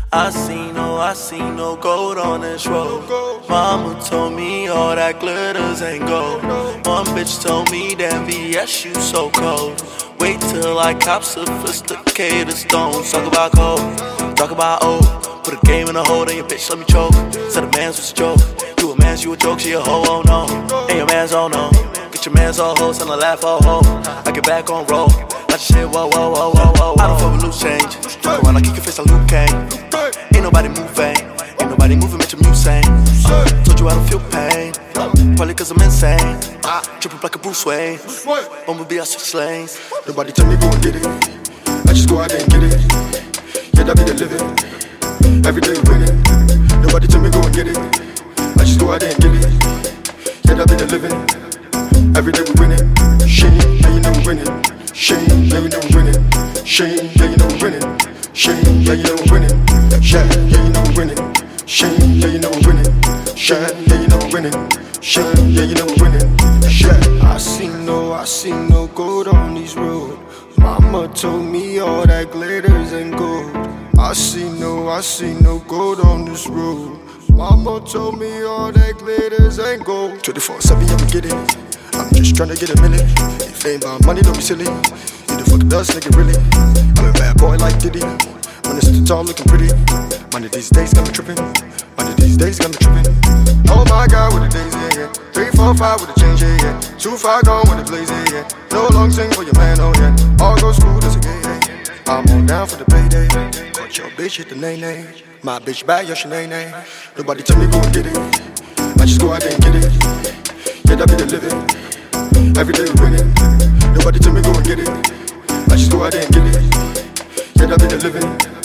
I seen no gold on this road. Mama told me all that glitters ain't gold. One bitch told me that VS you so cold. Wait till I cop sophisticated stones. Talk about cold, talk about old. Put a game in a hole, then your bitch let me choke. Said a man's was a joke. You a man's, you a joke, she a hoe, oh no. And your man's, oh no. Get your man's all hoes, and I laugh, oh ho. I get back on roll. I just hit, whoa, whoa, whoa, whoa, whoa. I don't fuck with loose change. Fuck around, I kick your face like Luke Kane. Ain't nobody moving, ain't nobody moving, bitch, I'm Usain. Told you I don't feel pain, probably cause I'm insane. Tripping like a Bruce Wayne, Bumblebee, I switch lanes. Nobody tell me go and get it, I just go out there and get it. Yeah, that be the living, every day winning. Nobody tell me go and get it, I just go out there and get it. Yeah, that be the living, every day we winning. Shame, yeah, you know we winning. Shame, yeah, you know we winning. Shame, yeah, you know we winning. Shame, yeah, you know we winning. Yeah, yeah, you know we winning. Shame, yeah, you know we winning. Shame, yeah, you know we winning. Shame, yeah, you know we winning. Yeah. I see no gold on these roads. Mama told me all that glitters ain't gold. I see no gold on this road. Mama told me all that glitters ain't gold. 24/7, yeah, we get it. I'm just tryna get a million. If ain't about money, don't be silly. You the fuck does, nigga, really. I'm a bad boy like Diddy. When it's too tall, looking pretty. One of these days got me tripping. One of these days got me tripping. Oh my God, with the days, yeah, yeah. 3, 4, 5 with a change, yeah, yeah. 2, 5 gone with the blaze, yeah, yeah. No long sing for your man, oh yeah. All go school, that's a gay, yeah. I'm on down for the payday. Caught your bitch, hit the nay-nay. My bitch back, your shenay-nay. Nobody tell me go and get it. I just go out there and get it. Yeah, that be the living. Every day we winning. Nobody tell me go and get it. I just go out there and get it. Yeah, that be the living.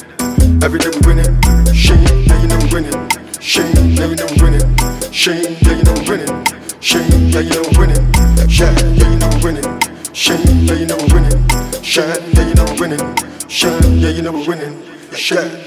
Every day we winning. Shame, yeah, you know we winning. Shame, yeah, you know we winning. Shame, yeah, you know we winning. Shame, yeah, you know we winning. Yeah, yeah, you know we winning. Shame, yeah, you know we winning. Shame, yeah, you know we winning. Shame, yeah, you know we winning. Shame.